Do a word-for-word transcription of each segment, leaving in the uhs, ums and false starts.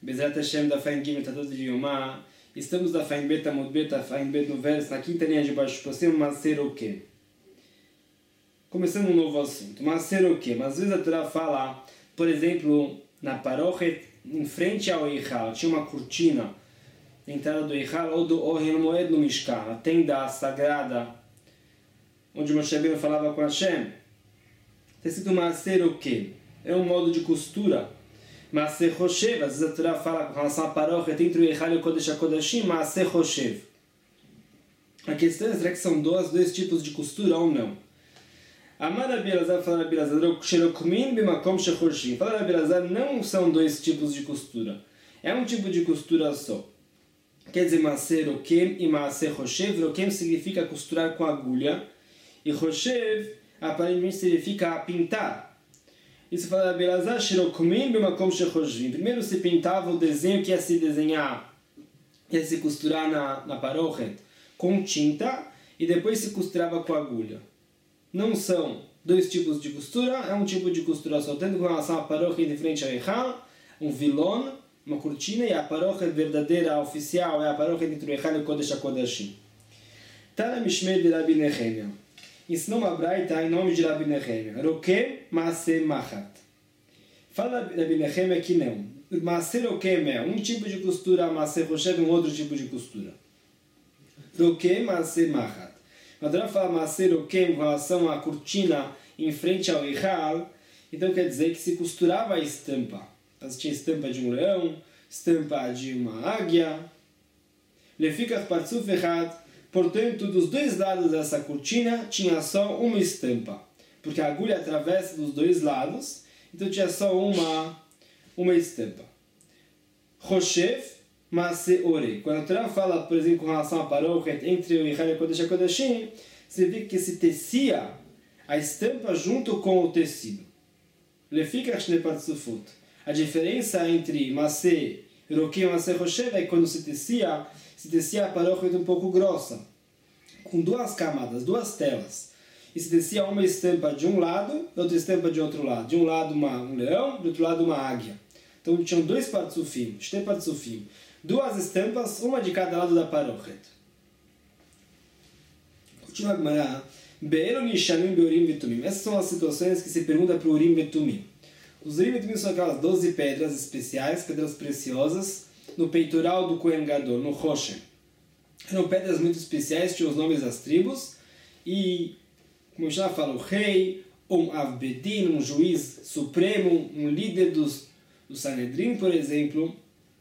Bezerra Hashem da Fain Gimel Tadot de Yomá. Estamos da Fain Bet Amud Bet, Fain Bet no verso, na quinta linha de baixo para cima, Maser o quê? Começando um novo assunto. Maser o quê? Mas às vezes a Torá fala, por exemplo, na Parochet, em frente ao Eichal, tinha uma cortina na entrada do Eichal, ou do Ohel Moed no Mishkan, a tenda sagrada, onde Moshe Rabbeinu falava com Hashem. Está escrito Maser o quê? É um modo de costura. Maser Choshev, às vezes a Torá fala com relação a Parochet, entre o Eichal e o Kodesh HaKodashim, Maser Choshev. A questão é, será que são dois, dois tipos de costura ou não? Amar Rabi Elazar, fala Rabi Elazar, Sherokmin bimakom shechoshim. Fala Rabi Elazar, não são dois tipos de costura. É um tipo de costura só. Quer dizer, Maser Rokem e Maser Choshev. Rokem significa costurar com agulha. E Choshev, aparentemente, significa pintar. Isso fala Rabi Elazar, Sherokmin bimakom shechoshim. Primeiro se pintava o desenho que ia se desenhar, ia se costurar na, na Parochet com tinta, e depois se costurava com agulha. Não são dois tipos de costura, é um tipo de costura só, tendo com relação a Parochet de frente ao Eichal, um vilon, uma cortina, e a Parochet verdadeira, oficial, é a Parochet entre o Eichal e o Kodesh HaKodashim. Tana Mishmei de Rabi Nehemia. Ensinou uma braita em nome de Rabi Nehemia. Rokem Maaseh Machat. Fala Rabi Nehemia que não. Maaseh Rokem é um tipo de costura, Maaseh Choshev é um outro tipo de costura. Rokem Maaseh Machat. A Torá fala Maser Rokem com relação à cortina em frente ao Eichal, então quer dizer que se costurava a estampa. Então, tinha estampa de um leão, estampa de uma águia. Lefikach Partzuf Echad, portanto, dos dois lados dessa cortina tinha só uma estampa, porque a agulha atravessa dos dois lados, então tinha só uma, uma estampa. Choshev Maser Ore. Quando a Torá fala, por exemplo, com relação a Parochet, entre o Eichal e o Kodesh HaKodashim, significa que se tecia a estampa junto com o tecido. Lefikach Shnepartzufut. A diferença entre Maser Rokem e Maser Choshev é que quando se tecia, se tecia a Parochet um pouco grossa, com duas camadas, duas telas. E se tecia uma estampa de um lado e outra estampa de outro lado. De um lado uma, um leão, do outro lado uma águia. Então tinham dois partzufim, shtei partzufim. Duas estampas, uma de cada lado da Parochet. Continua a Gemara. Be'elo nishanim be'urim vetumim. Essas são as situações que se pergunta para o urim vetumim. Os urim vetumim são aquelas doze pedras especiais, pedras preciosas, no peitoral do Kohen Gadol, no Roshem. Eram pedras muito especiais, tinham os nomes das tribos, e, como já falo, o rei, um avbedin, um juiz supremo, um líder dos, do Sanedrim, por exemplo,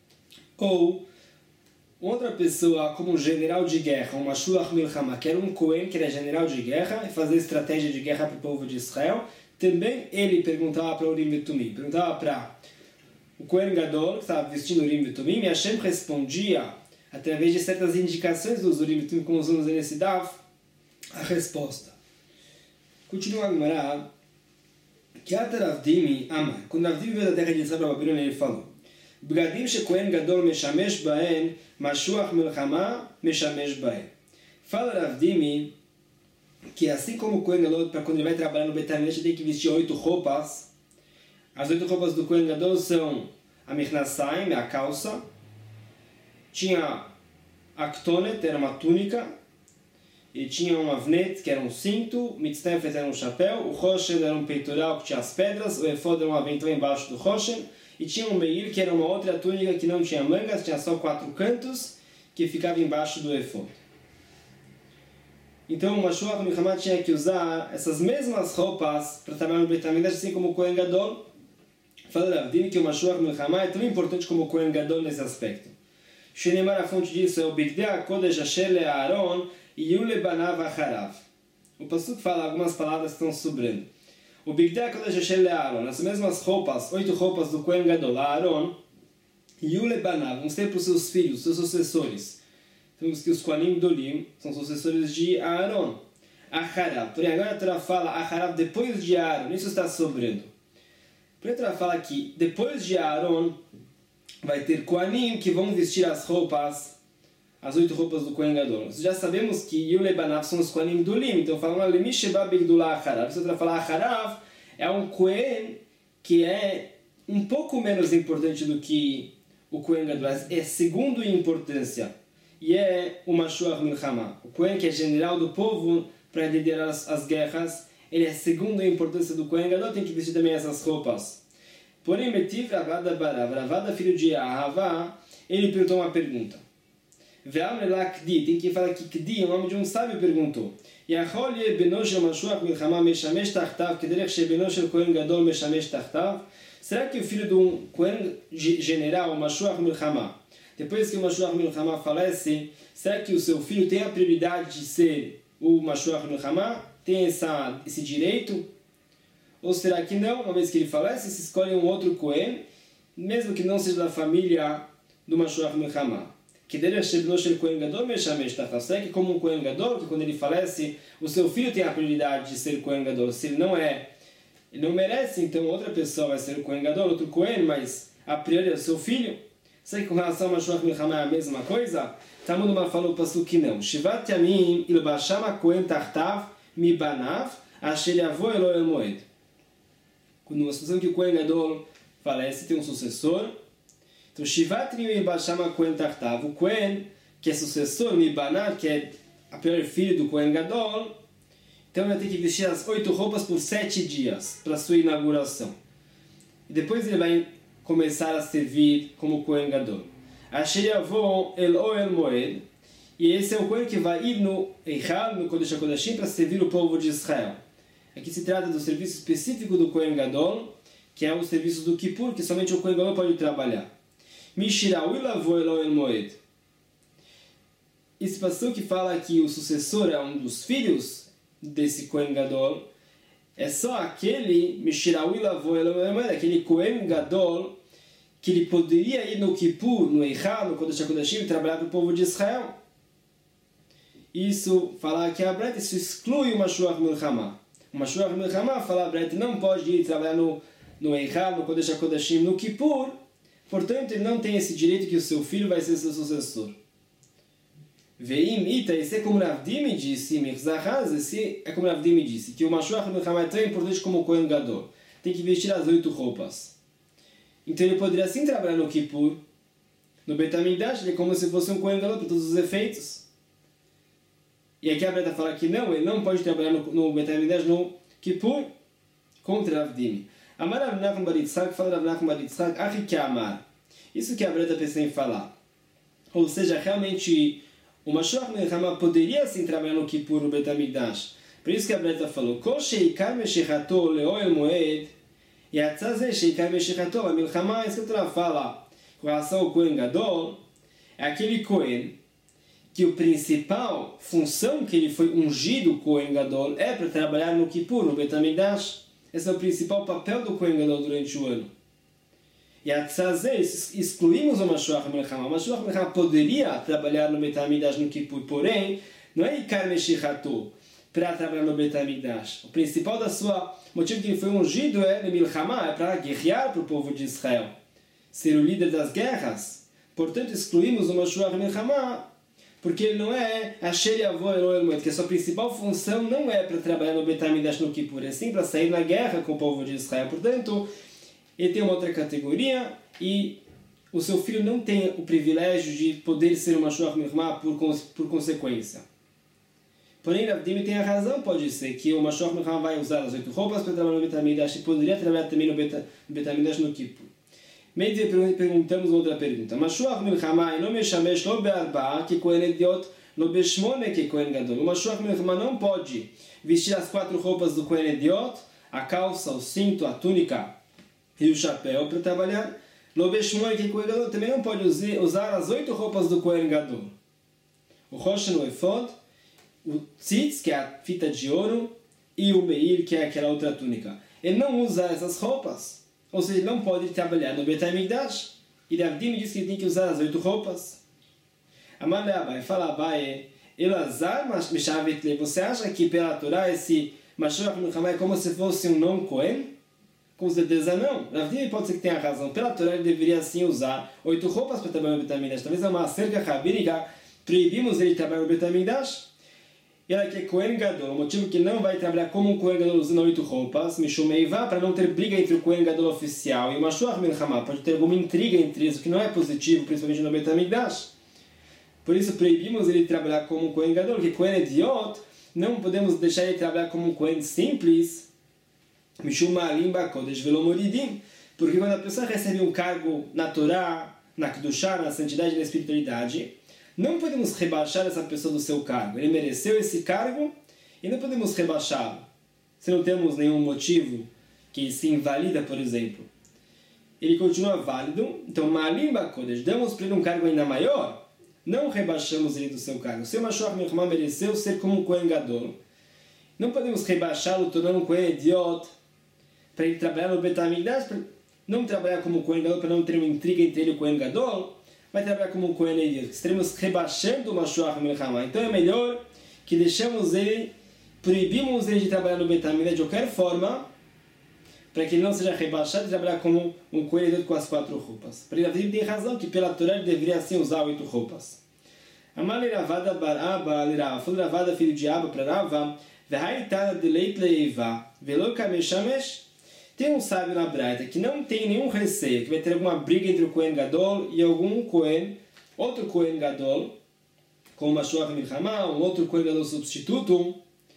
ou outra pessoa como um general de guerra, um Mashuach Milchama, que era um Cohen, que era general de guerra, e fazia estratégia de guerra para o povo de Israel, também ele perguntava para o Urim Vetumim, perguntava para o Cohen Gadol, que estava vestindo o Urim Vetumim, e Hashem respondia, através de certas indicações dos Urim Vetumim, como usamos nesse Dav, a resposta. Continua a Gemara, que Ataravdimi Amar, quando Avdimi veio da terra de Israel para a Babilônia, ele falou, בגדים שכהן גדול משמש בהן, משוח מלחמה משמש בהן. Fala Rav Dimi que assim como o Kohen Gadol, para quando ele vai trabalhar no Beit HaMikdash, ele tem que vestir oito roupas. As oito roupas do Kohen Gadol são a Michnassaim, a calça, tinha a Ktonet, era uma túnica, e tinha um Avnet, que era um cinto, Mitztefet era um chapéu, o Roshen era um peitoral que tinha as pedras, o Efod era um avental embaixo do Roshen, e tinha um Meir, que era uma outra túnica que não tinha mangas, tinha só quatro cantos, que ficava embaixo do Efod. Então o Mashuach Milchama tinha que usar essas mesmas roupas para trabalhar no Beit HaMikdash, assim como o Kohen Gadol. Fala Rav Dimi que o Mashuach Milchama é tão importante como o Kohen Gadol nesse aspecto. Shenemar, a fonte disso, é o Bigdei HaKodesh Asher le'Aaron Yiyu lebanav acharav. O Pasuk fala algumas palavras que estão sobrando. O Bigdei HaKodesh Asher le'Aaron, as mesmas roupas, oito roupas do Kohen Gadol, Aaron, Yiyu lebanav, vão ser para os seus filhos, seus sucessores. Temos que os Kohanim Dolim são sucessores de Aaron. Acharav. Porém, agora a Torá fala Acharav depois de Aaron. Isso está sobrando. Porém, a Torá fala que depois de Aaron vai ter Kohanim que vão vestir as roupas, as oito roupas do Kohen Gadol. Nós já sabemos que Yulebanav são os Kohanim Dolim. Então, falando Lemi Sheba Bigdula Acharav. Isso a Torá fala Acharav é um Kohen que é um pouco menos importante do que o Kohen Gadol, é segundo em importância, e é o Mashuach Milchama. O Kohen, que é general do povo para liderar as, as guerras, ele é segundo em importância do Kohen Gadol, tem que vestir também essas roupas. Porém, Metiv Ravada Barav, Ravada filho de Ahavá, ele perguntou uma pergunta. Ve'amre la Kdi, tem que falar que Kdi, o nome de um sábio, perguntou. Yachol ye beno shel Mashuach Milchama meshamesh tachtav, kederech she beno shel Kohen Gadol meshamesh tachtav? Será que o filho de um Kohen general, o Mashuach Milchama, depois que o Mashuach Milchama falece, será que o seu filho tem a prioridade de ser o Mashuach Milchama? Tem essa, esse direito? Ou será que não? Uma vez que ele falece, se escolhe um outro Kohen, mesmo que não seja da família do Mashuach Milchama. Será que como um Kohen Gadol, que quando ele falece, o seu filho tem a prioridade de ser Kohen Gadol? Se ele não é, ele não merece, então outra pessoa vai ser o Kohen Gadol, outro Kohen, mas a priori é o seu filho? Será que com relação ao Mashuach Milchama é a mesma coisa? Talmud Uma falou o pasuk que não. Shivat yamim ilbasham Kohen tartav mi banav asher yavo elo el moed. Quando uma situação que o Kohen Gadol falece, tem um sucessor. Então, Shivat yamim ilbasham Kohen tartav. O Kohen, que é sucessor, mi banav, que é a priori filho do Kohen Gadol, então ele vai ter que vestir as oito roupas por sete dias para sua inauguração. E depois ele vai começar a servir como Kohen Gadol. Asher yavo el Ohel Moed, e esse é o Kohen que vai ir no Eichal, no Kodesh HaKodashim, para servir o povo de Israel. Aqui se trata do serviço específico do Kohen Gadol, que é o serviço do Kippur, que somente o Kohen Gadol pode trabalhar. Mishiraui lavo el Ohel Moed. Esse pastor que fala que o sucessor é um dos filhos desse Kohen Gadol, é só aquele Mishiraui lavo el Ohel Moed, aquele Kohen Gadol que ele poderia ir no Kippur, no Eichal, no Kodesh HaKodashim, e trabalhar para o povo de Israel. Isso, falar que a Breta, isso exclui o Mashuach Milchama. O Mashuach Milchama, falar a Breta, não pode ir trabalhar no, no Eichal, no Kodesh HaKodashim, no Kippur, portanto, ele não tem esse direito que o seu filho vai ser seu sucessor. Veim ita, esse é como Ravdimi disse, Mirzahaz, esse é como Ravdimi disse, que o Mashuach Milchama é tão importante como o Kohen Gadol. Tem que vestir as oito roupas. Então ele poderia sim trabalhar no Kippur, no Beit HaMikdash, ele é como se fosse um Kohen Gadol para todos os efeitos. E aqui a Breta fala que não, ele não pode trabalhar no, no Beit HaMikdash no Kippur, contra Ravdimi. Amar Rav Nachman bar Yitzchak, fala Rav Nachman bar Yitzchak, Achi que amar. Isso que a Breta pensa em falar. Ou seja, realmente, o Mashuach Milchama poderia sim trabalhar no Kippur, no Beit HaMikdash. Por isso que a Breta falou, Kol sheikar meshichato le'oel moed, e a tzazé sheikar meshichato, a Milchama, a escritura fala, com relação ao Kohen Gadol, é aquele Kohen que o principal função que ele foi ungido, Kohen Gadol, é para trabalhar no Kippur, no Beit HaMikdash. Esse é o principal papel do Kohen Gadol durante o ano. E a tzazé, excluímos o Mashuach Milchama. O Mashuach Milchama poderia trabalhar no Beit HaMikdash no Kippur, porém, não é ikar meshichato, para trabalhar no Beit HaMikdash. O principal da sua motivo que ele foi ungido é Milchama, é para guerrear para o povo de Israel, ser o líder das guerras. Portanto, excluímos o Mashuach Milchama, porque ele não é Asher Yavo el Ohel Moed, que a sua principal função não é para trabalhar no Beit HaMikdash no Kippur, é sim para sair na guerra com o povo de Israel. Portanto, ele tem uma outra categoria e o seu filho não tem o privilégio de poder ser o Mashuach Milchama por, por consequência. Porém, Ravdimi tem a razão, pode ser, que o Mashuach Milchama vai usar as oito roupas para trabalhar no Beit HaMikdash e poderia trabalhar também no Beit HaMikdash no Kippur. Meio perguntamos outra pergunta. Mashuach Milchama não me chamesh lo be'arba'a que Kohen Ediot, lo be'shmone que Kohen Gadol. O Mashuach Milchama não pode vestir as quatro roupas do Kohen Ediot, a calça, o cinto, a túnica e o chapéu para trabalhar. Lo be'shmone que Kohen Gadol também não pode usar as oito roupas do Kohen Gadol. O Roshen, o Efod, o Tzitz, que é a fita de ouro, e o Meir, que é aquela outra túnica. Ele não usa essas roupas. Ou seja, ele não pode trabalhar no Beit HaMikdash. E Ravdimi diz que ele tem que usar as oito roupas. Amar Abai, fala Abai, Elazar Mishavet Le, você acha que pela Torá esse Mashuach Milchama é como se fosse um não-Kohen? Com certeza não. Ravdimi pode ser que tenha razão. Pela Torá ele deveria sim usar oito roupas para trabalhar no Beit HaMikdash. Talvez é uma cerca rabínica, proibimos ele trabalhar no Beit HaMikdash. E ela que é Kohen Gadol, o motivo que não vai trabalhar como um Kohen Gadol usando oito roupas, Mishum Meivá, para não ter briga entre o Kohen Gadol oficial e o Mashuach Milchamá, pode ter alguma intriga entre isso, que não é positivo, principalmente no Beit HaMikdash. Por isso proibimos ele trabalhar como um Kohen Gadol, que Kohen Ediot, não podemos deixar ele trabalhar como um Kohen simples, Mishum Ma'alim Bakodesh Velo Moridim, porque quando a pessoa recebe um cargo na Torá, na Kedushá, na santidade e na espiritualidade, não podemos rebaixar essa pessoa do seu cargo. Ele mereceu esse cargo e não podemos rebaixá-lo. Se não temos nenhum motivo que se invalida, por exemplo. Ele continua válido. Então, Ma'alim Bakodesh, damos para ele um cargo ainda maior, não rebaixamos ele do seu cargo. Se o Mashuach Milchamá mereceu ser como um Kohen Gadol, não podemos rebaixá-lo, tornando um Kohen Ediot, para ele trabalhar no Beit HaMikdash, para não trabalhar como Kohen Gadol, para não ter uma intriga entre ele e o Kohen Gadol, vai trabalhar como um Kohen Ediot. Estaremos rebaixando o Mashuach Milchamá. Então é melhor que deixamos ele, proibimos ele de trabalhar no Beit HaMikdash de qualquer forma, para que ele não seja rebaixado e trabalhar como um Kohen Ediot com as quatro roupas. Para ele tem razão que pela Torá ele deveria assim usar oito roupas. Amale Ravada bar Abba Lirava, falou Ravada filho de Abba para Rava, V'haitada de leit leiva, velo kameshamesh. Tem um sábio na Braita que não tem nenhum receio, que vai ter alguma briga entre o Kohen Gadol e algum Kohen, outro Kohen Gadol, como o Mashuach Milchamá, um outro Kohen Gadol substituto.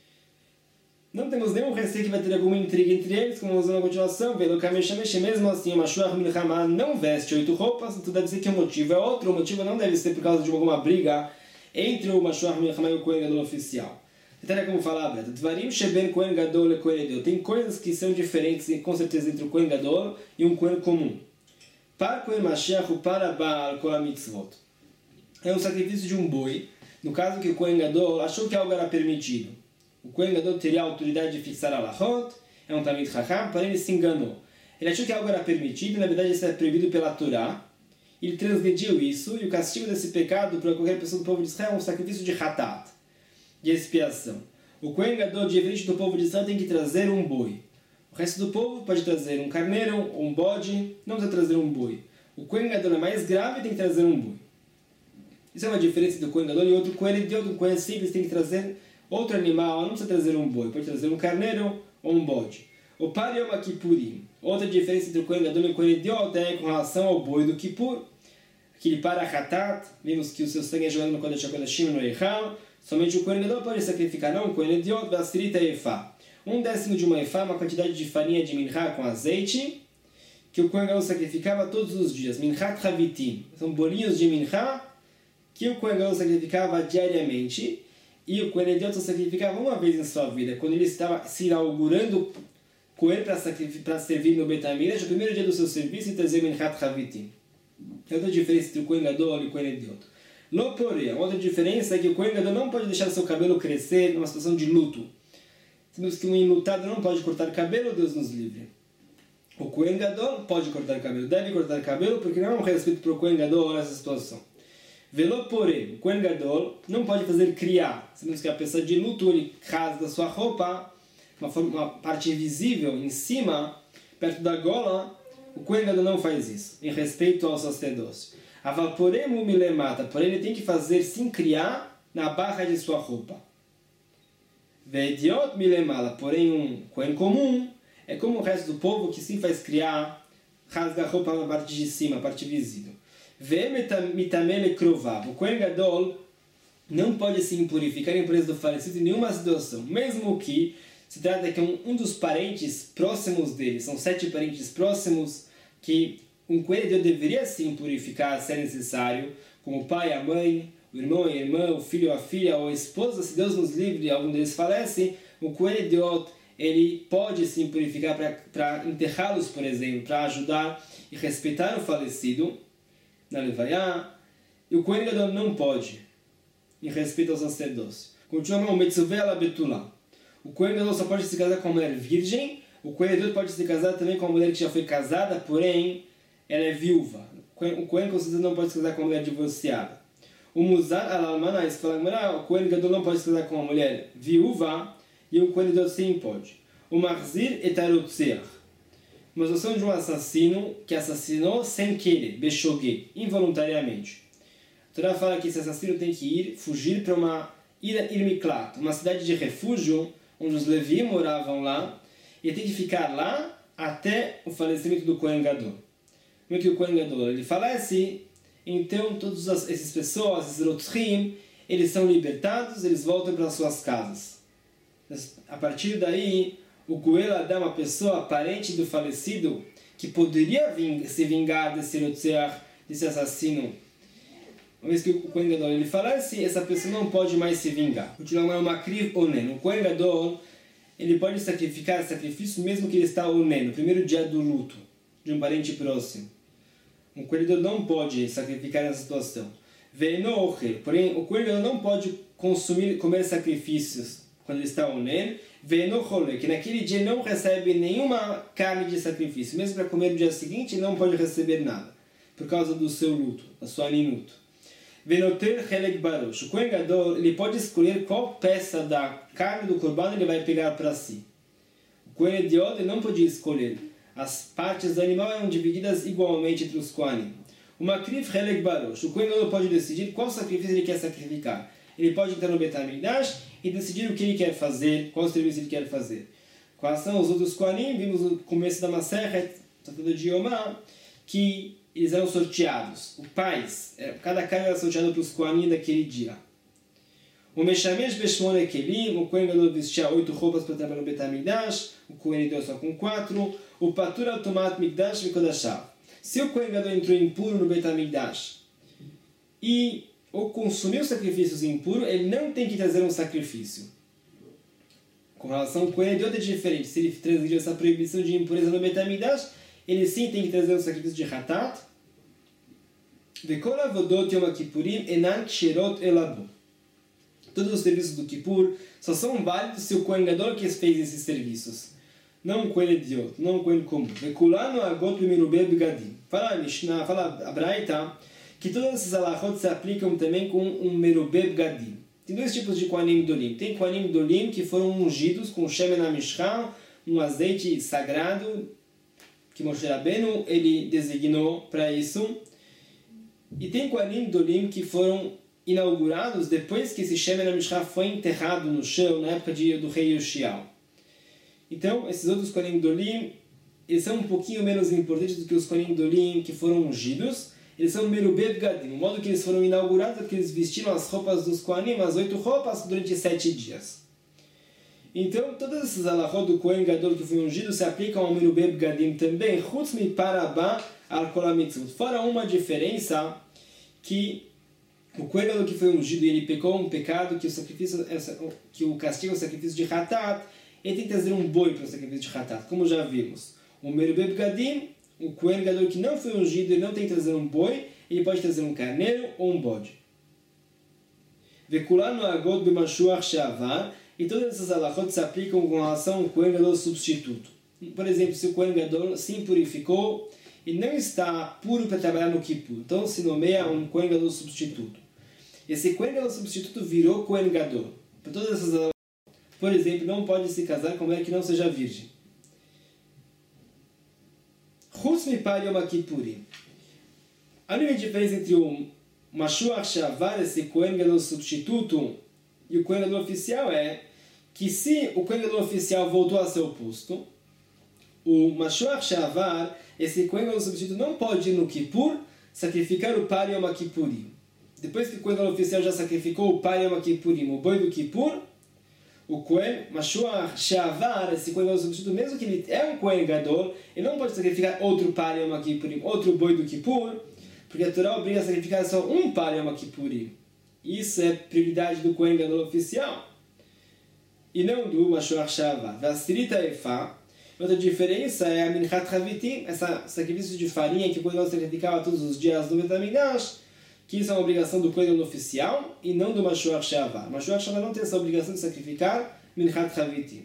Não temos nenhum receio que vai ter alguma intriga entre eles, como vamos ver na continuação, velo kameshamesh, mesmo assim o Mashuach Milchamá não veste oito roupas, então deve dizer que o motivo é outro, o motivo não deve ser por causa de alguma briga entre o Mashuach Milchamá e o Kohen Gadol oficial. Então é como falar, Breta, Dvarim Sheben Kohen Gadol e Kohen Ediot. Tem coisas que são diferentes, com certeza, entre o Kohen Gadol e um Kohen comum. Para Kohen Mashiach, para Baal Kol HaMitzvot. É um sacrifício de um boi, no caso que o Kohen Gadol achou que algo era permitido. O Kohen Gadol teria a autoridade de fixar a Lachot, é um Talmid Chacham, porém ele se enganou. Ele achou que algo era permitido, e na verdade isso é proibido pela Torá. Ele transgrediu isso, e o castigo desse pecado para qualquer pessoa do povo de Israel é um sacrifício de Hatat, de expiação. O Kohen Gadol, diferente do povo de Israel, tem que trazer um boi. O resto do povo pode trazer um carneiro, um bode, não precisa trazer um boi. O Kohen Gadol é mais grave e tem que trazer um boi. Isso é uma diferença do Kohen Gadol e outro Kohen Ediot. Um Kohen simples tem que trazer outro animal, não precisa trazer um boi, pode trazer um carneiro ou um bode. O Par Yom Kippurim. Outra diferença entre o Kohen Gadol e o Kohen Ediot é com relação ao boi do Kippur. Aquele para Hatat, vimos que o seu sangue é jogado no Kodesh HaKodashim, no Eichal. Somente o Kohen Gadol pode sacrificar, não o Kohen Ediot, Vasrita Efá. Um décimo de uma Efá, uma quantidade de farinha de minchá com azeite, que o Kohen Gadol sacrificava todos os dias. Minchat Havitim. São bolinhos de minchá que o Kohen Gadol sacrificava diariamente. E o Kohen Ediot sacrificava uma vez em sua vida, quando ele estava se inaugurando Kohen para servir no Beit HaMikdash, o primeiro dia do seu serviço, e trazer Minchat Havitim. É outra diferença entre o Kohen Gadol e o Kohen Ediot. Loporé, outra diferença é que o Kohen Gadol não pode deixar seu cabelo crescer numa situação de luto. Sabemos que um enlutado não pode cortar cabelo, Deus nos livre. O Kohen Gadol pode cortar cabelo, deve cortar cabelo, porque não é um respeito para o Kohen Gadol nessa situação. Veloporé, o Kohen Gadol não pode fazer criar. Sabemos que a pessoa de luto, ele rasga sua roupa, uma, forma, uma parte invisível em cima, perto da gola. O Kohen Gadol não faz isso, em respeito ao sacerdócio. Avalporemu milemata, porém ele tem que fazer sim criar na barra de sua roupa. Vediot milemala, porém um Kohen comum é como o resto do povo que sim faz criar, rasga a roupa na parte de cima, a parte visível. Ve'mitamele krovav, o Kohen Gadol não pode se impurificar em presença do falecido em nenhuma situação, mesmo que se trata que um, um dos parentes próximos dele, são sete parentes próximos que um Kohen Ediot deveria sim purificar se é necessário, como o pai, a mãe, o irmão, a irmã, o filho, a filha, ou a esposa, se Deus nos livre, algum deles falece, o Kohen Ediot, ele pode sim purificar para enterrá-los, por exemplo, para ajudar e respeitar o falecido na Levaiá, e o Kohen Gadol não pode, em respeito ao sacerdócio. Continua o Metzuveh ala Betulá. O Kohen Gadol só pode se casar com uma mulher virgem, o Kohen Ediot pode se casar também com uma mulher que já foi casada, porém ela é viúva. O Kohen com certeza não pode se casar com uma mulher divorciada. O Muzar al-Almanah, isso fala, o Kohen Gadol não pode se casar com uma mulher viúva, e o Kohen Ediot sim pode. O Marzir et Arotzeach. Uma situação de um assassino que assassinou sem querer, Beshogué, involuntariamente. A Torá fala que esse assassino tem que ir, fugir para uma Ir-Miklat, uma cidade de refúgio, onde os Levi moravam lá, e tem que ficar lá até o falecimento do Kohen Gadol. Como é que o Kohen Gadol ele falece, então todas essas pessoas, esses Rotzrim, eles são libertados, eles voltam para suas casas. A partir daí, o Goel Adam, uma pessoa parente do falecido, que poderia se vingar desse Rotzeach, desse assassino, uma vez que o Kohen Gadol ele falece, essa pessoa não pode mais se vingar. Continuar é uma kriv onen. O Kohen Gadol ele pode sacrificar sacrifício mesmo que ele está onen, no primeiro dia do luto de um parente próximo. O Kohen Gadol não pode sacrificar nessa situação. Ve'enocher, porém o Kohen Gadol não pode consumir, comer sacrifícios quando ele está onen. Ve'enochole, que naquele dia não recebe nenhuma carne de sacrifício, mesmo para comer no dia seguinte ele não pode receber nada, por causa do seu luto, da sua aninut. Venoter Helek Baruch. O Kohen Gadol ele pode escolher qual peça da carne do Corban ele vai pegar para si. O Kohen Ediot não podia escolher. As partes do animal eram divididas igualmente entre os Kohanim. Uma Kriv Helek Baruch. O Kohen Gadol pode decidir qual sacrifício ele quer sacrificar. Ele pode entrar no Beit HaMikdash e decidir o que ele quer fazer, qual serviço ele quer fazer. Quais são os outros Kohanim? Vimos no começo da Masechet, tratando de Yomá, que eles eram sorteados. O pais, cada carne era sorteado para os Kohanim daquele dia. O Meshamesh Beshmone Kelim, o Kohen Gadol vestia oito roupas para trabalhar no Beit HaMikdash, o Kohen deu só com quatro. O Patur Automat Mikdash Vekodashav. Se o Kohen Gadol entrou impuro no Beit HaMikdash e ou consumiu sacrifícios impuros, ele não tem que trazer um sacrifício. Com relação ao Kohen Ediot é diferente. Se ele transgrediu essa proibição de impureza no Beit HaMikdash, ele sim tem que trazer um sacrifício de Hatat. Vekol avodot Yom HaKippurim enan ksherot elabo. Todos os serviços do Kippur só são válidos se o Kohen Gadol que fez esses serviços. Não o Kohen Ediot, não o Kohen comum. Vekulanu agot b'merubeh begadim. Fala a Mishnah, fala a Braita, que todas essas alachot se aplicam também com um merubeh begadim. Tem dois tipos de Kohanim Dolim. Tem Kohanim Dolim que foram ungidos com Shemen HaMishcha, um azeite sagrado, que Moshe Rabbeinu ele designou para isso. E tem Kohanim Dolim que foram inaugurados depois que esse Shemen HaMishcha foi enterrado no chão, na época de, do rei Yoshiao. Então, esses outros Kohanim Dolim, eles são um pouquinho menos importantes do que os Kohanim Dolim que foram ungidos. Eles são merubeh begadim. O modo que eles foram inaugurados é que eles vestiram as roupas dos Kohanim, as oito roupas, durante sete dias. Então, todas essas alachot do Kohen Gadol que foi ungido se aplicam ao merubeh begadim também, chutz mi parabá al kol hamitzvot. Fora uma diferença, que o Kohen Gadol que foi ungido e ele pecou um pecado, que o, sacrifício, que o castigo é o sacrifício de Hatat, ele tem que trazer um boi para o sacrifício de Hatat, como já vimos. O merubeh begadim, o Kohen Gadol que não foi ungido, ele não tem que trazer um boi, ele pode trazer um carneiro ou um bode. Vekulanu agot b'mashuach she'avar. E todas essas alachot se aplicam com relação ao Kohen Gadol substituto. Por exemplo, se o Kohen Gadol se impurificou e não está puro para trabalhar no Kippur, então se nomeia um Kohen Gadol substituto. Esse Kohen Gadol substituto virou Kohen Gadol. Por todas essas alachot, por exemplo, não pode se casar com uma mulher que não seja virgem. Chutz mipar Yom HaKippurim. A única diferença entre o Mashuach She'avar, esse Kohen Gadol substituto, e o Kohen Gadol oficial é que se o Kohen Gadol oficial voltou a seu posto, o Mashuach She'avar, esse Kohen Gadol substituto, não pode ir no Kippur sacrificar o Par Yom HaKippurim. Depois que o Kohen Gadol oficial já sacrificou o Par Yom HaKippurim, o boi do Kippur, o Kohen Mashuach She'avar, esse Kohen Gadol substituto, mesmo que ele é um Kohen Gadol, ele não pode sacrificar outro Par Yom HaKippurim, outro boi do Kippur, porque a Torá obriga a sacrificar só um Par Yom HaKippurim. Isso é prioridade do Kohen Gadol oficial e não do Mashuach She'avar. Vasrita Efá. Outra diferença é a Minchat Chavitim, esse sacrifício de farinha que o Kohen Gadol sacrificava todos os dias no Beit HaMikdash, que isso é uma obrigação do Kohen Gadol oficial e não do Mashuach She'avar. Mashuach She'avar não tem essa obrigação de sacrificar Minchat Chavitim.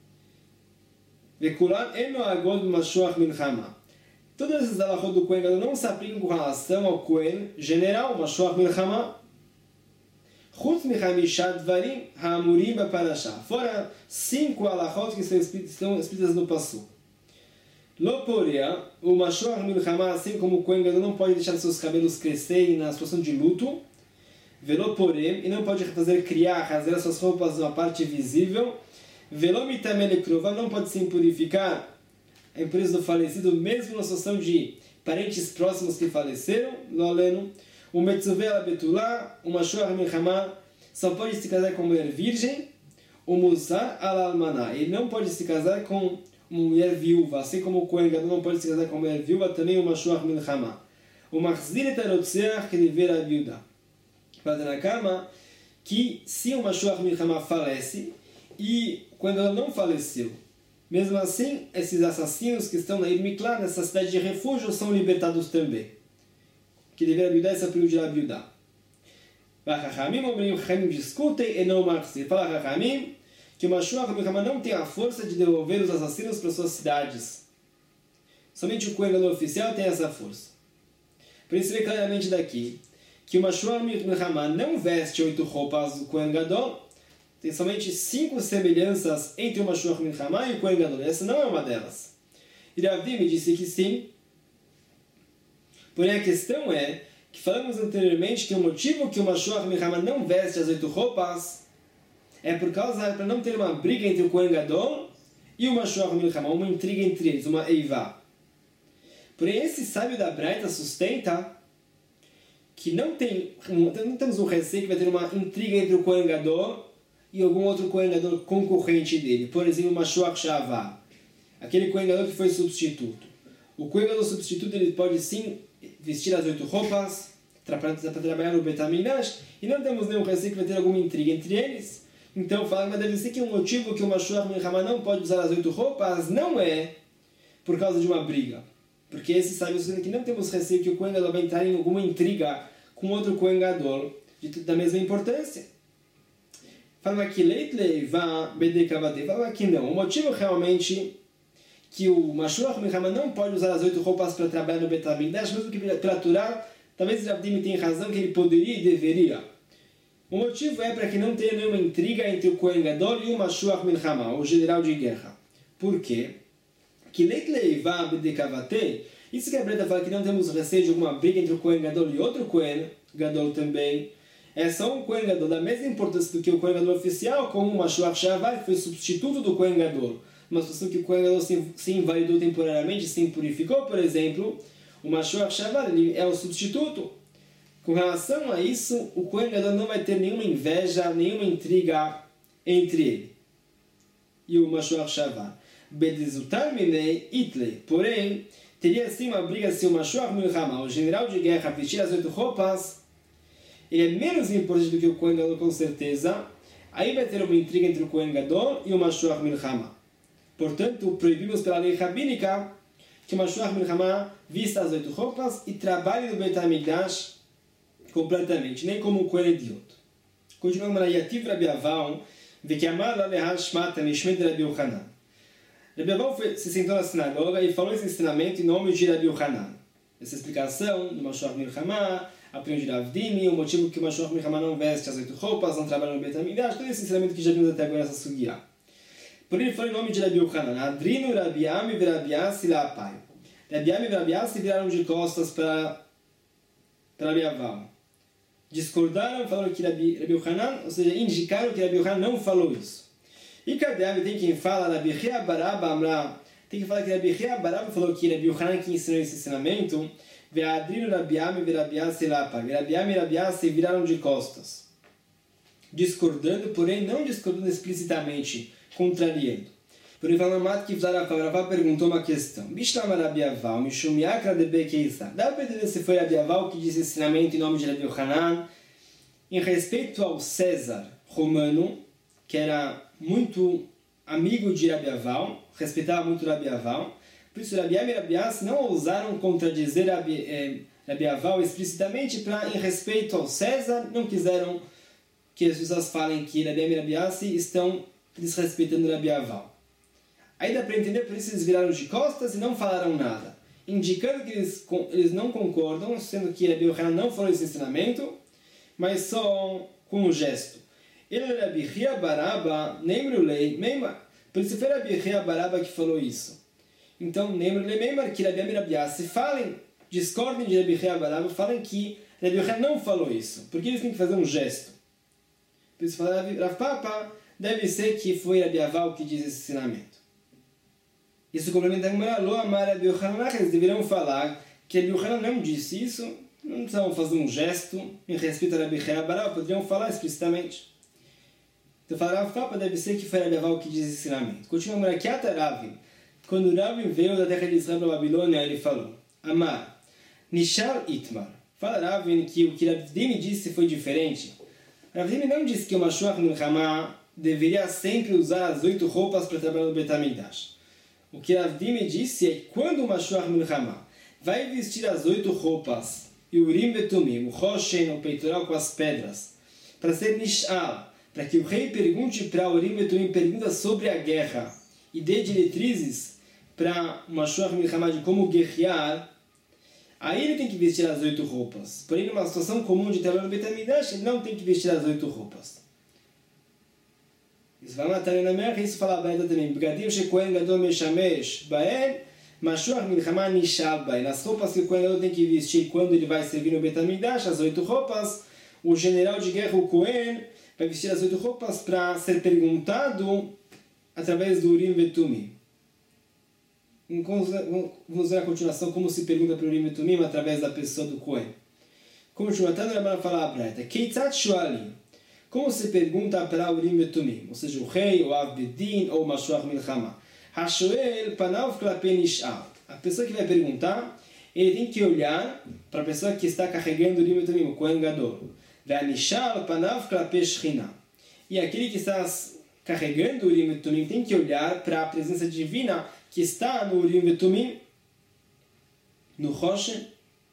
Vekulan eno agod Mashuach Milchama. Todas essas alachot do Kohen Gadol não se aplicam com relação ao Kohen general, Mashuach Milchama. Chutz michamisha dvarim ha'amurim b'parashah. Fora cinco alachot que estão escritas no Passuk. Lo poria, o Mashuach Milchama, assim como o Kohen Gadol não pode deixar seus cabelos crescerem na situação de luto. veloporem, e não pode fazer criar, fazer suas roupas uma parte visível, velomitamelekrova, não pode se impurificar a impureza do falecido, mesmo na situação de parentes próximos que faleceram, loleno, o metzuve ala betulá, o mashuach milchama, só pode se casar com mulher virgem, o musar ala almaná, ele não pode se casar com uma mulher viúva, assim como o Kohen Gadol não pode se casar com uma mulher viúva, também o mashuach milchama. O machzir et arotzeach que livera a viúva. Fala na cama que se o mashuach milchama falece e quando ela não faleceu, mesmo assim, esses assassinos que estão na Ir Miklat, nessa cidade de refúgio, são libertados também. Que deveria viudar essa período de viudar. Vachachamim, o Chachamim discutem e não marxem. Fala Chachamim que o Mashuach Milchama não tem a força de devolver os assassinos para suas cidades. Somente o Kohen Gadol oficial tem essa força. Por isso vê claramente daqui que o Mashuach Milchama não veste oito roupas do Kohen Gadol. Tem somente cinco semelhanças entre o Mashuach Milchama e o Kohen Gadol. Essa não é uma delas. E Rav me disse que sim. Porém, a questão é que falamos anteriormente que o motivo que o Mashuach Milchama não veste as oito roupas é por causa para não ter uma briga entre o Kohen Gadol e o Mashuach Milchama, uma intriga entre eles, uma eivá. Porém, esse sábio da Braita sustenta que não, tem, não temos um receio que vai ter uma intriga entre o Kohen Gadol e algum outro Kohen Gadol concorrente dele. Por exemplo, o Mashuach Shavá, aquele Kohen Gadol que foi substituto. O Kohen Gadol substituto ele pode sim vestir as oito roupas para trabalhar no Bet HaMikdash e não temos nenhum receio que vai ter alguma intriga entre eles. Então fala, mas deve ser que o motivo que o Mashuach Milchama não pode usar as oito roupas não é por causa de uma briga. Porque esse sábio dizendo que não temos receio que o Kohen Gadol vai entrar em alguma intriga com outro Kohen Gadol de, da mesma importância. Fala aqui, leit leiva bedekavate. Fala aqui não. O motivo realmente que o Mashuach Milchama não pode usar as oito roupas para trabalhar no Bet HaMikdash, mesmo que pela Torá, talvez Rav Dimi tenha razão que ele poderia e deveria. O motivo é para que não tenha nenhuma intriga entre o Kohen Gadol e o Mashuach Milchama, o general de guerra. Por quê? Que leit leiva bedekavate, isso que a Breta fala que não temos receio de alguma briga entre o Kohen Gadol e outro Kohen Gadol também, é só um Kohen Gadol da mesma importância do que o Kohen Gadol oficial, como o Mashuach Shavá, que foi substituto do Kohen Gadol. Uma situação que o Kohen Gadol se, se invalidou temporariamente, se impurificou, por exemplo, o Mashuach Shavá, ele é o substituto. Com relação a isso, o Kohen Gadol não vai ter nenhuma inveja, nenhuma intriga entre ele e o Mashuach Shavá. Bedezutar minei itle. Porém, teria sim uma briga se o Mashuach Milchama, o general de guerra, vestir as oito roupas, ele é menos importante do que o Kohen Gadol com certeza. Aí vai ter uma intriga entre o Kohen Gadol e o Mashuach Milchama. Portanto, proibimos pela lei rabínica que o Mashuach Milchama vista as oito roupas e trabalhe no Bet HaMikdash completamente, nem como um Kohen Ediot. Continuamos na Yativ Rabi Aval, de que amar la lehal shmata mishmet Rabi Yochanan. Rabi Aval se sentou na sinagoga e falou esse ensinamento em nome de Rabi Yochanan. Essa explicação do Mashuach Milchama, a opinião de Rav Dimi, o motivo que o Mashuach Milchama não veste as oito roupas, não trabalha no Bet HaMikdash, todo esse ensinamento que já vimos até agora nessa sugiá. Porém, ele falou em nome de Rabi Yochanan, Adrino, Rabi Ami e Rabi Yassi Laapai. Rabi Ami e Rabi Yassi viraram de costas para Rabi Aval. Discordaram, falaram que Rabi, Rabi Yochanan, ou seja, indicaram que Rabi Yochanan não falou isso. E cadê? Tem quem fala, Rabi Chia Baraba Amra, tem que falar que Rabi Chia Baraba falou que Rabi Yochanan que ensinou esse ensinamento, Ve'adrino Rabi Ami e Rabi Yassi Laapai. Rabi Ami e Rabi Yassi viraram de costas. Discordando, porém não discordando explicitamente, contrariando. Por isso, Mamat Kivzara Kavravá perguntou uma questão. Bishlama Rabi Aval, Mishum Yakra de Bekeisa. Dá para entender se foi Rabi Aval que disse ensinamento em nome de Rabi Yochanan em respeito ao César romano, que era muito amigo de Rabi Aval, respeitava muito Rabi Aval. Por isso, Rabi Ami e Rabi Yassi não ousaram contradizer Rabi, eh, Rabi Aval explicitamente para, em respeito ao César, não quiseram que as pessoas falem que Rabi Ami e Rabi Yassi estão desrespeitando Rabi Aval. Aí dá para entender, por isso eles viraram de costas e não falaram nada, indicando que eles, eles não concordam, sendo que Rabi Yochanan não falou esse ensinamento, mas só com um gesto. Ele Rabi Chia Baraba, Nemrulei, Meimar. Por isso foi Rabi Chia Baraba que falou isso. Então, Nemrulei Meimar, que Rabi Ami e Rabi Yassi falem, discordem de Rabi Chia Baraba, falem que Rabi Yochanan não falou isso, porque eles têm que fazer um gesto. Por isso fala, Rav Papa, deve ser que foi Rabi Aval que diz esse ensinamento. Isso complementa a Gemara, Lo amar Rabi Yochanan, eles deveriam falar que Rabi Yochanan não disse isso, não precisavam fazer um gesto em respeito a Rabi Cheabará, poderiam falar explicitamente. Então fala, Rav Papa deve ser que foi Rabi Aval que diz esse ensinamento. Continua a Gemara, Kiata Ravin, quando Ravin veio da terra de Israel para a Babilônia, ele falou, Amar, Nishal Itmar. Fala Ravin que o que Rav Dimi disse foi diferente. Rav Dimi não disse que o Mashuach Milchama deveria sempre usar as oito roupas para trabalhar no Beit HaMikdash. O que Rav Dimi disse é que quando o Mashuach Milchama vai vestir as oito roupas e o Urim Betumim, o Roshen, o peitoral com as pedras, para ser Nishal, para que o rei pergunte para o Urim Betumim perguntas sobre a guerra e dê diretrizes para o Mashuach Milchama de como guerrear, aí ele tem que vestir as oito roupas. Porém, numa situação comum de trabalhar no Beit HaMikdash, ele não tem que vestir as oito roupas. Isso vai matar na minha, isso fala bem também. Begadim shekohen gadol meshamesh baen, mashuach milchama nishal baen. As roupas que o Kohen Gadol tem que vestir quando ele vai servir no Beit HaMikdash, as oito roupas, o general de guerra, o Kohen, vai vestir as oito roupas para ser perguntado através do Urim Betumim. Vamos ver a continuação como se pergunta para o Urim Betumim através da pessoa do Kohen. Como o Shmuel vai falar a Braita, Keitzat Shualim. Como se pergunta para o Urim Betumim, ou seja, o rei, o Av Bedin ou o Mashuach Milchama. Hashoel Panav Klape Nishal. A pessoa que vai perguntar, ele tem que olhar para a pessoa que está carregando o Urim Betumim, o Kohen Gadol. Ve'anishal Panav Klape Shechina. E aquele que está carregando o Urim Betumim tem que olhar para a presença divina que está no Urim Betumim, no Roshen.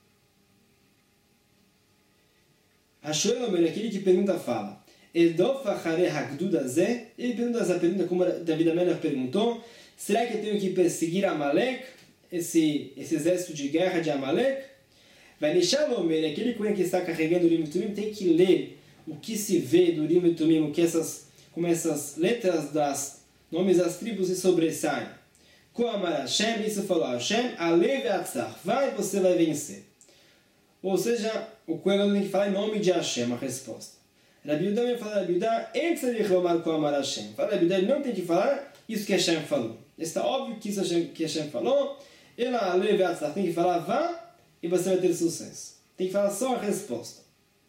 Hashoel Omer, aquele que pergunta, fala. Edof Achare Hagduda Zé. Ele pergunta essa pergunta como David Amelech perguntou. Será que eu tenho que perseguir Amalek? Esse, esse exército de guerra de Amalek? Vanishal Omer, aquele que está carregando o Urim Betumim tem que ler o que se vê do Urim Betumim, o que essas, como essas letras das nomes das tribos se sobressaem. Com Amar Hashem, isso falou Hashem, Alev Atzach, vai, você vai vencer. Ou seja, o Kohen Gadol tem que falar em nome de Hashem, a resposta. Rabi Yehuda vai falar, Rabi Yehuda, ele tem que reclamar com Amar Hashem. Fala, Rabi Yehuda, ele não tem que falar isso que Hashem falou. Está óbvio que isso que Hashem falou, ele Alev Atzach, tem que falar, vá, e você vai ter sucesso. Tem que falar só a resposta.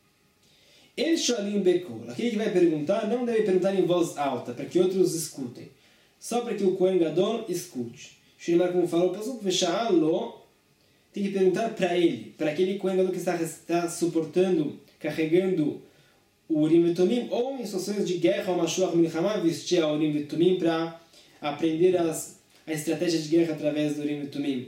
El Shoalim Bekol, aquele que vai perguntar, não deve perguntar em voz alta, para que outros escutem. Só para que o Kohen Gadol escute. Shneimar, como falou, passou por fechar tem que perguntar para ele, para aquele Kohen Gadol que está, está suportando, carregando o Urim Betumim, ou em situações de guerra, o Mashuach Milchama vestir o Urim Betumim para aprender as, a estratégia de guerra através do Urim Betumim.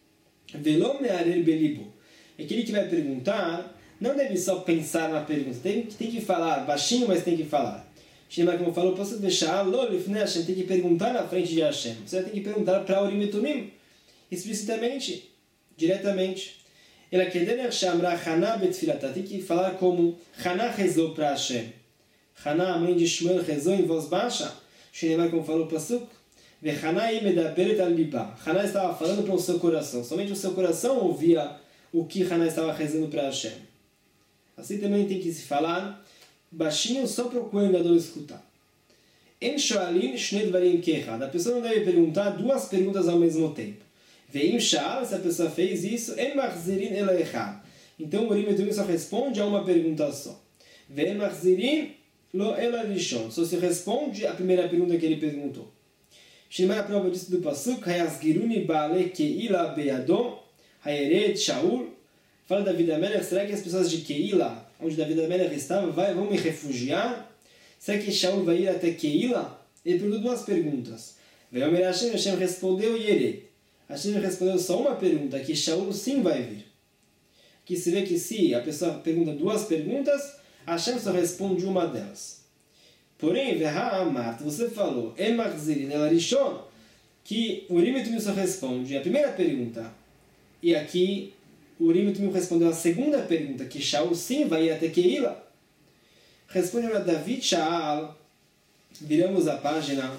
Velom me'arer belibo. Aquele que vai perguntar, não deve só pensar na pergunta, tem, tem que falar baixinho, mas tem que falar. Shneimar, como falou, posso deixar Hashem, tem que perguntar na frente de Hashem. Você tem que perguntar para o Urim Betumim, explicitamente, diretamente. Ela quer chamar Haná betfilatá, tem que falar como Haná rezou para Hashem. Haná, a mãe de Shmuel, rezou em voz baixa. Shneimar, como falou o Pasuk, Ve Haná imedaberet al libá. Haná estava falando para o seu coração. Somente o seu coração ouvia o que Haná estava rezando para Hashem. Assim também tem que se falar baixinho só para o Kohen Gadol escutar. En shoalim shnei dvarim kechad. A pessoa não deve perguntar duas perguntas ao mesmo tempo. Veim sha'al, se a pessoa fez isso, en machzirin ela echad. Então o Urim Betumim só responde a uma pergunta só. Veim machzirin lo ela rishon. Só se responde a primeira pergunta que ele perguntou. Shneimar, a prova disso do Pasuk, hayasgiruni ba'ale keila be'adom, hayered Shaul. Fala David Amelech, será que as pessoas de Keila, onde David Amelech estava, vai, vão me refugiar? Será que Shaul vai ir até Keila? Ele perguntou duas perguntas. Veio Hashem, Hashem respondeu Yered. Hashem respondeu só uma pergunta, que Shaul sim vai vir. Aqui se vê que se a pessoa pergunta duas perguntas, Hashem só responde uma delas. Porém, Veha Amart, você falou, El Machzirin El Arishon, que o Urim Betumim só responde a primeira pergunta. E aqui o Urim Betumim respondeu a segunda pergunta, que Shaul sim vai ir até Keila. Responde a David Sha'al, viramos a página,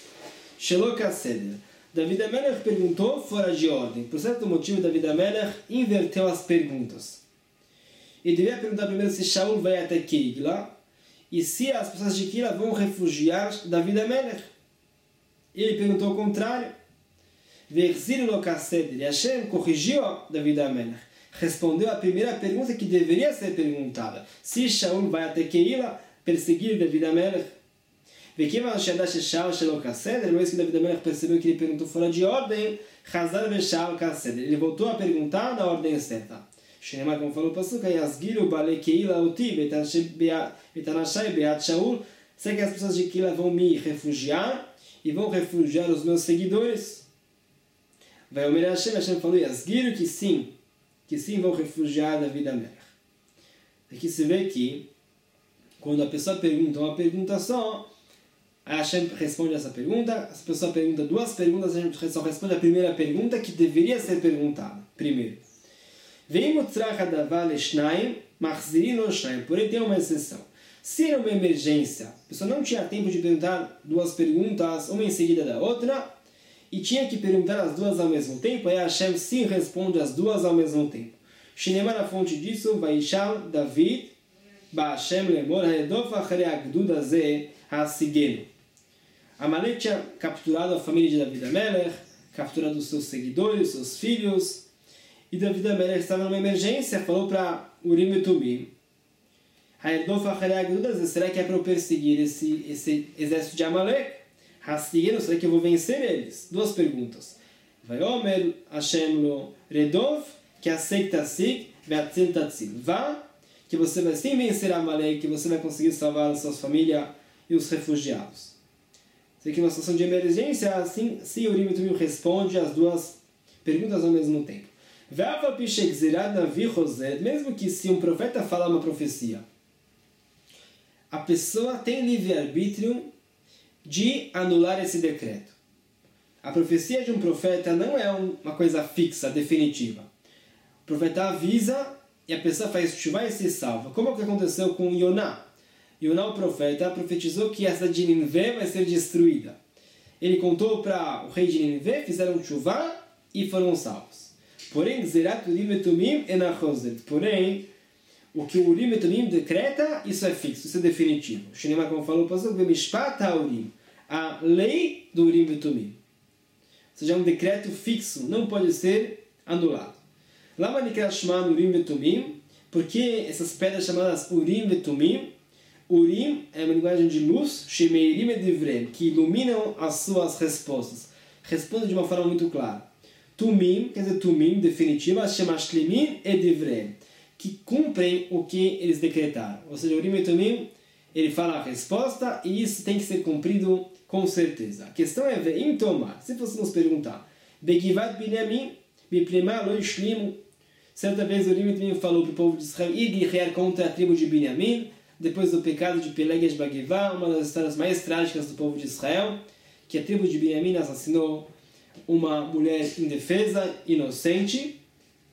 Shelok HaSeder. David Amelech perguntou fora de ordem. Por certo motivo, David Amelech inverteu as perguntas. ele deveria perguntar primeiro se Shaul vai até Keila e se as pessoas de Keila vão refugiar David Amelech. Ele perguntou o contrário. Verzir lo Kasseder, e Hashem corrigiu David Amelech. Respondeu a primeira pergunta que deveria ser perguntada. Se Shaul vai até Keila perseguir David Amelech. Vekivan Shadash Shaul Shelo Kasseder, uma vez que David Amelech percebeu que ele perguntou fora de ordem, Hazar Veshal Kasseder. Ele voltou a perguntar na ordem certa. Shneimar, como falou o Pasuk, Yasgiru Bale Keila Uti Betanashai Beat Shaul. Sei que as pessoas de Keila vão me refugiar e vão refugiar os meus seguidores. Vai o Hashem, Hashem falou, Yasgiru, que sim, que sim vão refugiar David Amelech. Aqui se vê que, quando a pessoa pergunta uma pergunta só, a Hashem responde essa pergunta, a pessoa pergunta duas perguntas, a gente só responde a primeira pergunta que deveria ser perguntada, primeiro. Porém tem uma exceção. Se era uma emergência, a pessoa não tinha tempo de perguntar duas perguntas, uma em seguida da outra, e tinha que perguntar as duas ao mesmo tempo, aí a Hashem sim responde as duas ao mesmo tempo. Shinemar, a fonte disso, Vaishal David, Ba Hashem lemor, Haedof acharei agduda ze hasigenu. Amalek tinha capturado a família de David Amelech, capturado os seus seguidores, seus filhos, e David Amelech estava numa emergência, falou para Urim e Tumim, Haedof acharei agduda ze, será que é para eu perseguir esse, esse exército de Amalek? Hasigenu, será que eu vou vencer eles? Duas perguntas. Vai Omer Hashem lo Redov, que aceita sig, ve'atzil tatzil. Vá, que você vai sim vencer Amalek, que você vai conseguir salvar a sua família e os refugiados. Sei que numa situação de emergência, assim, se Urim e Tumim responde as duas perguntas ao mesmo tempo. Mesmo que se um profeta falar uma profecia, a pessoa tem livre-arbítrio de anular esse decreto. A profecia de um profeta não é uma coisa fixa, definitiva. O profeta avisa e a pessoa faz chuva e se salva. Como é que aconteceu com Yoná? Yoná, o profeta, profetizou que a cidade de Nínive vai ser destruída. Ele contou para o rei de Nínive, fizeram chuva e foram salvos. Porém, Zerat Urim e Tumim enachozet. Porém, o que o Urim e Tumim decreta, isso é fixo, isso é definitivo. Shinemar, como falou o pastor, Bemishpat HaUrim, a lei do Urim e Tumim. Ou seja, é um decreto fixo, não pode ser anulado. Lama Nikra Shema Urim e Tumim, porque essas pedras chamadas Urim e Tumim, Urim é uma linguagem de luz, Shemeirim e Divrem, que iluminam as suas respostas. Respondem de uma forma muito clara. Tumim, quer dizer Tumim, definitiva, Shemashlimim e Divrem, que cumprem o que eles decretaram. Ou seja, Urim e Tumim, ele fala a resposta e isso tem que ser cumprido com certeza. A questão é ver, em tomar, se fosse nos perguntar, Begivat Binyamin, Biplema lo Ishlimu, certa vez Urim e Tumim falou para o povo de Israel ir guerrear contra a tribo de Binyamin, depois do pecado de Pelegas Bagivá, uma das histórias mais trágicas do povo de Israel, que a tribo de Binyamin assassinou uma mulher indefesa, inocente,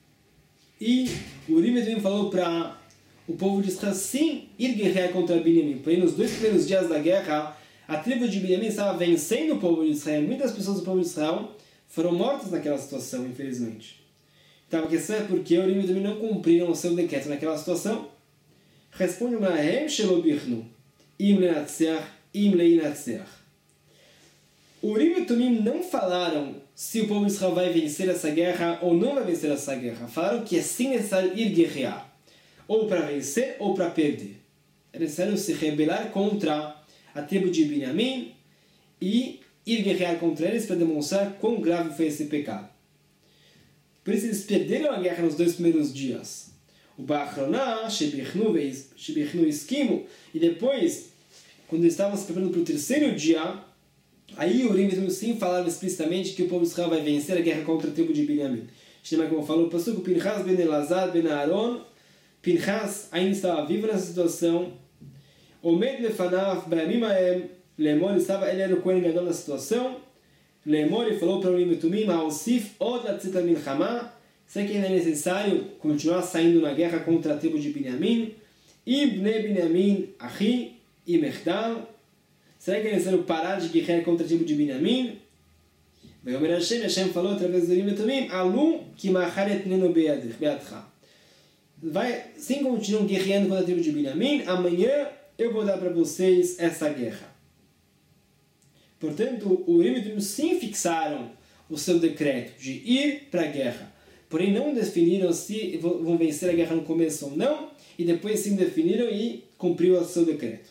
e Urim e Tumim falou para o povo de Israel sim ir guerrear contra Binyamin. Porém, nos dois primeiros dias da guerra, a tribo de Binyamin estava vencendo o povo de Israel. Muitas pessoas do povo de Israel foram mortas naquela situação, infelizmente. Então, a questão é porque Urim e Tumim não cumpriram o seu decreto naquela situação. Responde o Mahem Shelobirnu, Im Lenatzeach, Im Leinatzeach. Urim e Tumim não falaram se o povo de Israel vai vencer essa guerra ou não vai vencer essa guerra. Falaram que é sim necessário ir guerrear, ou para vencer ou para perder. É necessário se rebelar contra a tribo de Binyamin e ir guerrear contra eles para demonstrar quão grave foi esse pecado. Por isso eles perderam a guerra nos dois primeiros dias. O Ba'achroná, Shebichnu Esquimo, e depois, quando eles estavam se preparando para o terceiro dia, aí o Urim e Tumim sim falaram explicitamente que o povo de Israel vai vencer a guerra contra a tribo de Binyamin. Como falou o pastor, Pinchas ben Elazar ben Aaron, Pinchas ainda estava vivo nessa situação. Omed lefanav b'yamim haem, Lemor estava, ele era o Kohen Gadol na situação. Lemor falou para o Urim e Tumim, Haosif od latzit milchama, será que ainda é necessário continuar saindo na guerra contra a tribo de Binyamin? Ibne Binyamin achi imechdal, será que é necessário parar de guerrear contra a tribo de Binyamin? Veiomer Hashem, Hashem falou através do Urim e Tumim, Alum ki macharet nenu beadcha. vai, sim, continuam guerreando contra a tribo de Benjamim, amanhã eu vou dar para vocês essa guerra. Portanto, o Urim e Tumim sim fixaram o seu decreto de ir para a guerra, porém não definiram se vão vencer a guerra no começo ou não, e depois sim definiram e cumpriu o seu decreto.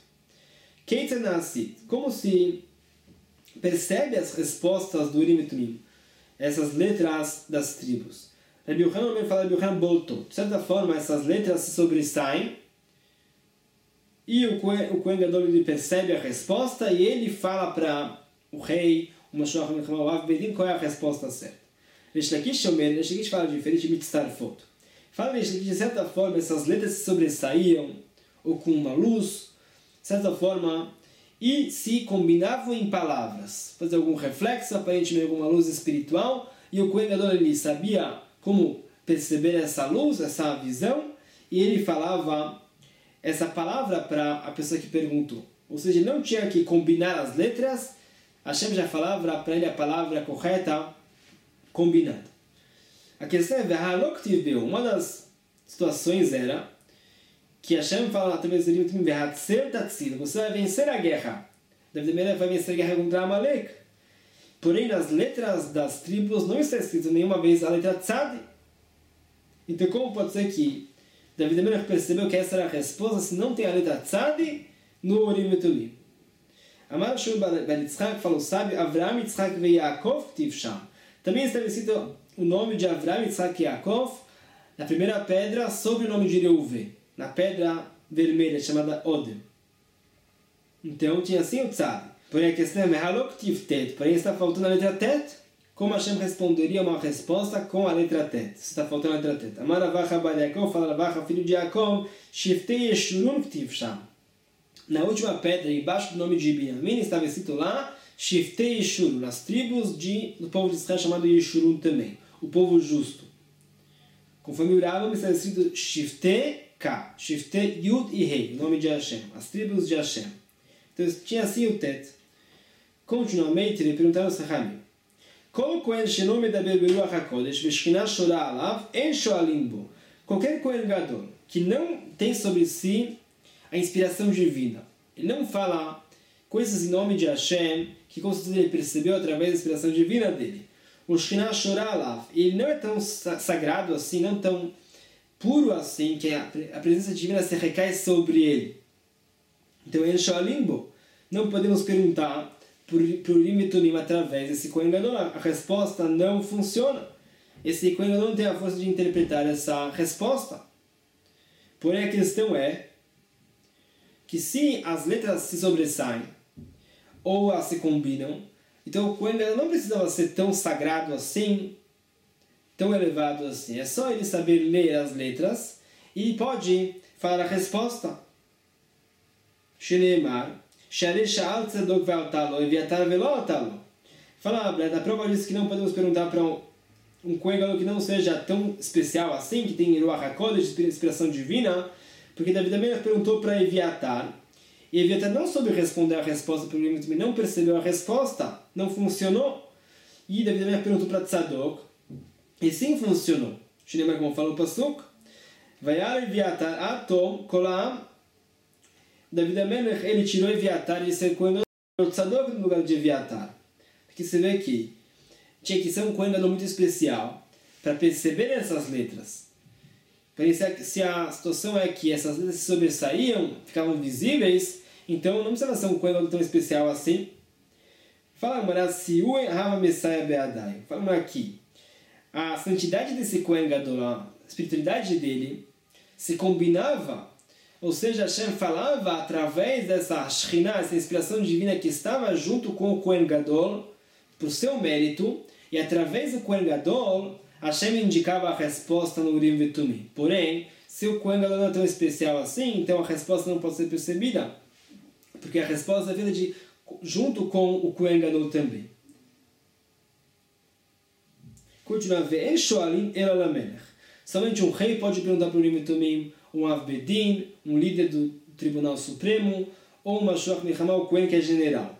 Como se percebe as respostas do Urim e Tumim, essas letras das tribos. Rabbi Yochanan fala, Rabbi Yochanan voltou. De certa forma, essas letras se sobressaem, e o Kohen, o Kohen Gadol ele percebe a resposta, e ele fala para o rei, o Mashiach Milchama, o Av-Bedin, qual é a resposta certa. Reish Lakish Omer, Reish Lakish fala diferente, Mitzarfot. Fala Reish Lakish, de certa forma, essas letras se sobressaíam, ou com uma luz, de certa forma, e se combinavam em palavras. Fazer algum reflexo, aparentemente alguma luz espiritual, e o Kohen Gadol ele sabia como perceber essa luz, essa visão, e ele falava essa palavra para a pessoa que perguntou. Ou seja, ele não tinha que combinar as letras, Hashem já falava para ele a palavra correta, combinada. A questão é, uma das situações era que Hashem fala através do livro, você vai vencer a guerra. David Melech vai vencer a guerra contra Amalek. Porém, nas letras das tribos não está escrito nenhuma vez a letra Tzad. Então, como pode ser que David Melech percebeu que essa era a resposta se não tem a letra Tzad no Urim e Tumim? Amar Shmuel ben Yitzchak falou, sabe, Avraham, Yitzchak e Yaakov Tivsham. Também está escrito o nome de Avraham, Yitzchak e Yaakov na primeira pedra sobre o nome de Reuven, na pedra vermelha chamada Odem. Então tinha assim o Tzad. Porém a questão é Mehalok Tivtet, porém está faltando a letra Tet. Como Hashem responderia uma resposta com a letra Tet? Está faltando a letra Tet. Amar Avacha bar Yaakov, fala Avacha, filho de Yaakov, Shiftei Yeshurun Tivsham. Na última pedra, embaixo do nome de Benjamim, estava escrito lá Shiftei Yeshurun, nas tribos de, do povo de Israel chamado Yeshurun também, o povo justo. Conforme o Rambam, está escrito Shiftei Ka, Shiftei Yud e Rei, o nome de Hashem, as tribos de Hashem. Então tinha assim o Tet. Continuamente, ele perguntaram ao Sahamim, Kol Kohen Sheno Medaber Beruach HaKodesh Veshkinah Shora Alav En Shoalim Bo. Qualquer Kohen Gadol que não tem sobre si a inspiração divina, ele não fala coisas em nome de Hashem, que com certeza ele percebeu através da inspiração divina dele. O Shkinah Shora Alav, ele não é tão sagrado assim, não tão puro assim, que a presença divina se recai sobre ele. Então, En Shoalim Bo, não podemos perguntar para o Urim e Tumim através desse Kohen Gadol, a resposta não funciona. Esse Kohen Gadol não tem a força de interpretar essa resposta. Porém, a questão é que se as letras se sobressaem ou elas se combinam, então o Kohen Gadol não precisava ser tão sagrado assim, tão elevado assim. É só ele saber ler as letras e pode falar a resposta. Shneimar Fala, a prova diz que não podemos perguntar para um, um Kohen Gadol que não seja tão especial assim, que tem Ruach HaKodesh, inspiração divina, porque David também perguntou para Eviatar, e Eviatar não soube responder a resposta, porque ele não percebeu a resposta, não funcionou, e David também perguntou para Tzadok, e sim funcionou. Shneimar, como falou o Pasuk, Vayar Eviatar Atom Kolam. David Amelech, ele tirou Eviatar e ser Kohen Gadol Tzadok no lugar de Eviatar. Porque você vê que tinha que ser um Kohen Gadol muito especial para perceber essas letras. Porém, se a situação é que essas letras se sobressaíam, ficavam visíveis, então não precisava ser um Kohen Gadol tão especial assim. Fala, Mará, Siuen Hava Messiah Beadai. Falamos aqui. A santidade desse Kohen Gadol, a espiritualidade dele, se combinava. Ou seja, Hashem falava através dessa Shekhinah, essa inspiração divina que estava junto com o Kohen Gadol, por seu mérito, e através do Kohen Gadol, Hashem indicava a resposta no Urim e Tumim. Porém, se o Kohen Gadol não é tão especial assim, então a resposta não pode ser percebida, porque a resposta é feita de, junto com o Kohen Gadol também. Continua a ver, En Shoalim El Alamelech. Somente um rei pode perguntar para o Urim e Tumim, um Av-Bedin, um líder do Tribunal Supremo, ou um Mashiach Milchama, o Kohen que é general.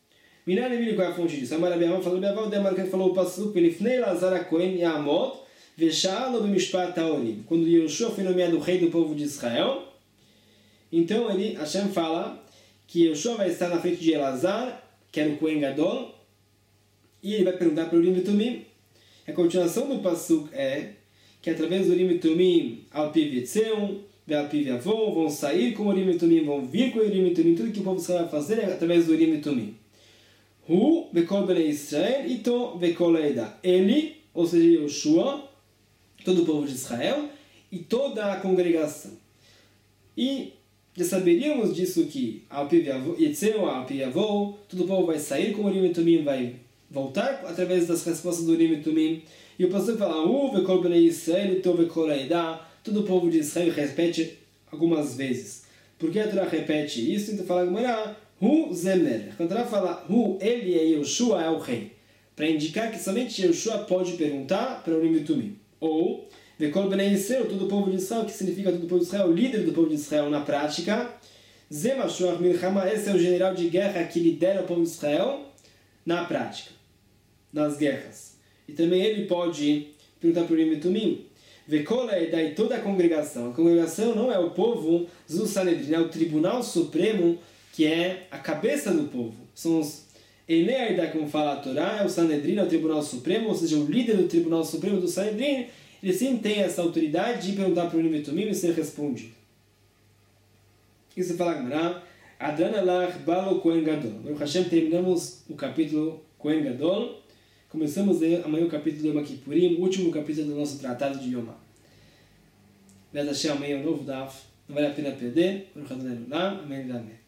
Minar Emílio, qual é a fonte disso? Amar Abiavam falou, Abiavam, Demar que falou o Pasuk, Pelifnei Lazar a Kohen Yamot, Veshalo b'mishpat ha'olim. Quando Yoshua foi nomeado rei do povo de Israel, então ele, Hashem fala que Yoshua vai estar na frente de Elazar, que era o Kohen Gadol, e ele vai perguntar para o Urim e Tumim. A continuação do Pasuk é que através do Urim e Tumim, Al-Piv Yetzeu, Al-Piv Yavou, vão sair com o Urim e Tumim, vão vir com o Urim e Tumim, tudo que o povo de Israel vai fazer é através do Urim e Tumim. Hu, Bekol Bnei Israel, Ito, Bekol Eida. Ele, ou seja, Yoshua, todo o povo de Israel, e toda a congregação. E já saberíamos disso que Al-Piv Yetzeu, Al-Piv Yavou, todo o povo vai sair com o Urim e Tumim, vai voltar através das respostas do Urim e Tumim. E o pastor fala, Hu, Bekol Bnei Israel, Ito, Bekol Eida. Todo o povo de Israel repete algumas vezes. Por que a Torá repete isso? Então fala Gemara, Hu Zemer. Quando a Torá fala Hu, ele é Yoshua, é o rei. Para indicar que somente Yoshua pode perguntar para o Urim e Tumim. Ou, Vekol Bnei Israel, todo o povo de Israel, que significa todo o povo de Israel, líder do povo de Israel na prática. Zemashuach Milchama, esse é o general de guerra que lidera o povo de Israel na prática, nas guerras. E também ele pode perguntar para o Urim e Tumim. Vekola e daí toda a congregação. A congregação não é o povo, Zu Sanedrin, é o Tribunal Supremo, que é a cabeça do povo. São os Eneaida, como fala a Torá, é o Sanedrin, é o Tribunal Supremo, ou seja, o líder do Tribunal Supremo do Sanedrin, ele sim tem essa autoridade de perguntar para o Urim e Tumim e ser respondido. Isso fala Gemara, Adran Alach Balo Kohen Gadol. Baruch Hashem, terminamos o capítulo Kohen Gadol. Começamos amanhã o capítulo de Yom Kippurim, o último capítulo do nosso tratado de Yom. Vai achar amanhã um novo daf, não vale a pena perder. Amém.